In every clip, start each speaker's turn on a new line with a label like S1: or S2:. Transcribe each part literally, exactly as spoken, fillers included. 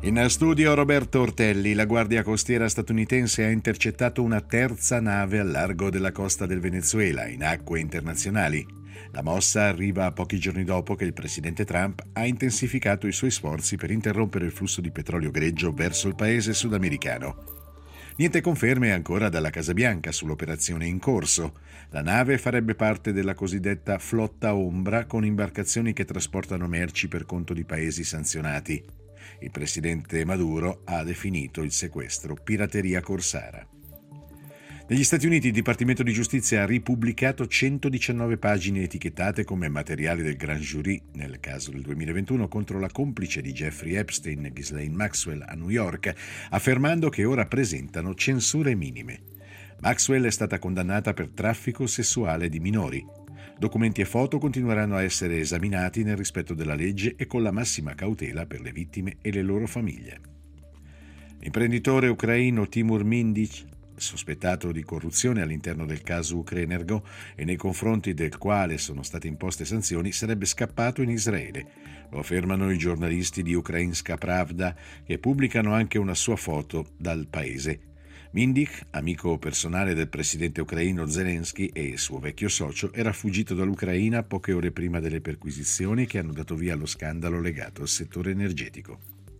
S1: In studio Roberto Ortelli. La Guardia Costiera statunitense ha intercettato una terza nave al largo della costa del Venezuela, in acque internazionali. La mossa arriva pochi giorni dopo che il presidente Trump ha intensificato i suoi sforzi per interrompere il flusso di petrolio greggio verso il paese sudamericano. Niente conferme ancora dalla Casa Bianca sull'operazione in corso. La nave farebbe parte della cosiddetta flotta ombra, con imbarcazioni che trasportano merci per conto di paesi sanzionati. Il presidente Maduro ha definito il sequestro pirateria corsara. Negli Stati Uniti il Dipartimento di Giustizia ha ripubblicato centodiciannove pagine etichettate come materiale del Grand Jury nel caso del duemilaventuno contro la complice di Jeffrey Epstein, Ghislaine Maxwell, a New York, affermando che ora presentano censure minime. Maxwell è stata condannata per traffico sessuale di minori. Documenti e foto continueranno a essere esaminati nel rispetto della legge e con la massima cautela per le vittime e le loro famiglie. L'imprenditore ucraino Timur Mindic, sospettato di corruzione all'interno del caso Ukrenergo e nei confronti del quale sono state imposte sanzioni, sarebbe scappato in Israele. Lo affermano i giornalisti di Ukrainska Pravda, che pubblicano anche una sua foto dal paese. Mindic, amico personale del presidente ucraino Zelensky e suo vecchio socio, era fuggito dall'Ucraina poche ore prima delle perquisizioni che hanno dato via allo scandalo legato al settore energetico.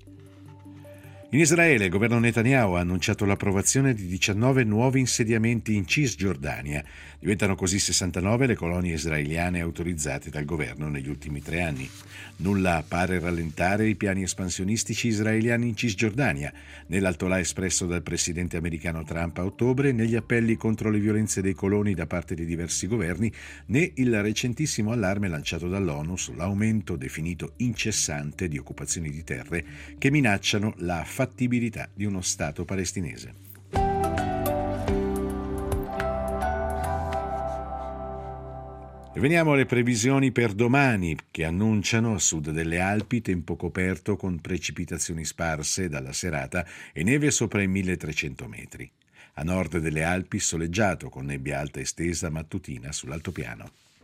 S1: In Israele il governo Netanyahu ha annunciato l'approvazione di diciannove nuovi insediamenti in Cisgiordania. Diventano così sessantanove le colonie israeliane autorizzate dal governo negli ultimi tre anni. Nulla pare rallentare i piani espansionistici israeliani in Cisgiordania, né l'alto là espresso dal presidente americano Trump a ottobre, né gli appelli contro le violenze dei coloni da parte di diversi governi, né il recentissimo allarme lanciato dall'ONU sull'aumento definito incessante di occupazioni di terre che minacciano la fattibilità di uno Stato palestinese. E veniamo alle previsioni per domani, che annunciano a sud delle Alpi tempo coperto con precipitazioni sparse dalla serata e neve sopra i milletrecento metri. A nord delle Alpi soleggiato con nebbia alta estesa mattutina sull'altopiano.